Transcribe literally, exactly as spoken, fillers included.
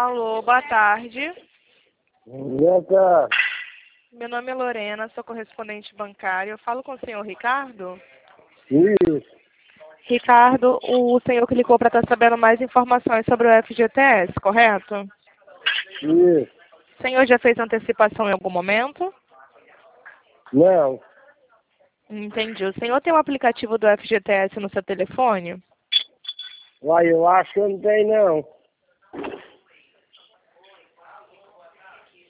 Alô, boa tarde. Boa tarde. Meu nome é Lorena, sou correspondente bancária. Eu falo com o senhor Ricardo? Isso. Ricardo, o senhor clicou para estar sabendo mais informações sobre o F G T S, correto? Isso. O senhor já fez antecipação em algum momento? Não. Entendi. O senhor tem o aplicativo do F G T S no seu telefone? Vai, eu acho que eu não tenho, não.